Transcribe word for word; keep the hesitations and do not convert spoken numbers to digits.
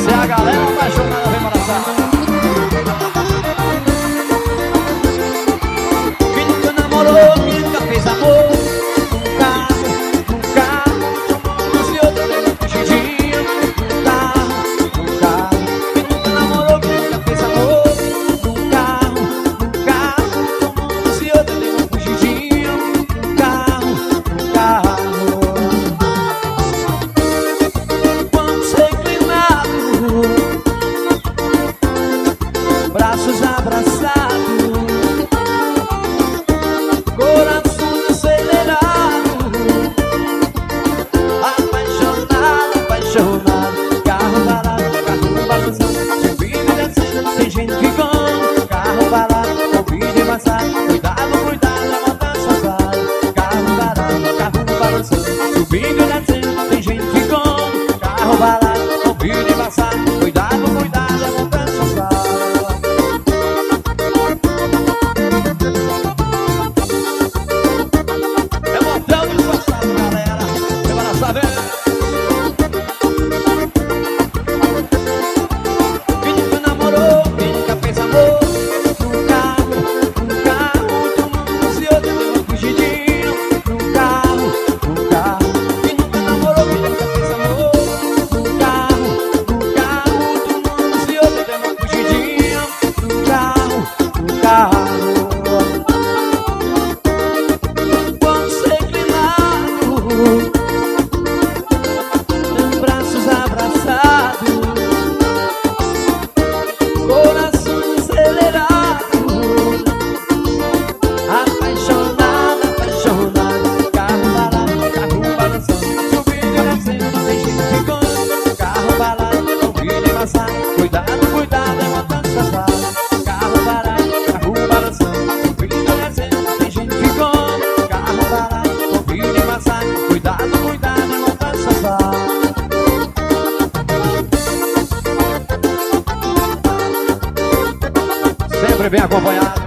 Essa é a galera apaixonada, vem para a sala. Quem nunca namorou, quem nunca fez amor, num carro, num carro, tomando se outro deu um fugidinho, num carro, num carro. Quem nunca namorou, quem nunca fez amor, num carro, num carro, tomando se outro deu um fugidinho, num carro, num carro. Braços abraçados, coração acelerado, apaixonado, apaixonado. Carro parado, carro balançando, subindo e descendo, tem gente que come. Carro parado, ouvido e passado, cuidado, cuidado, a mudança vai. Carro parado, carro balançando, subindo e descendo, tem gente que come. Carro parado, ouvido e passado, cuidado, cuidado, a mudança vai. Quem nunca namorou, quem nunca fez amor, num carro, num carro, tomando se outro deu um fugidinho, num carro, num carro. Quem nunca namorou, quem nunca fez amor, num carro, num carro, tomando se outro deu um fugidinho, num carro, num carro. Quando se inclinado, braços abraçados, coração acelerado, apaixonado, apaixonado. Carro parado, carro balançando, subindo e descendo, tem gente que come. Carro parado, ouvido e passado, cuidado, cuidado, é uma dança vai. Carro parado, carro balançando, subindo e descendo, tem gente que come. Carro parado, ouvido e passado, cuidado, cuidado, é uma dança vai. Sempre bem acompanhado.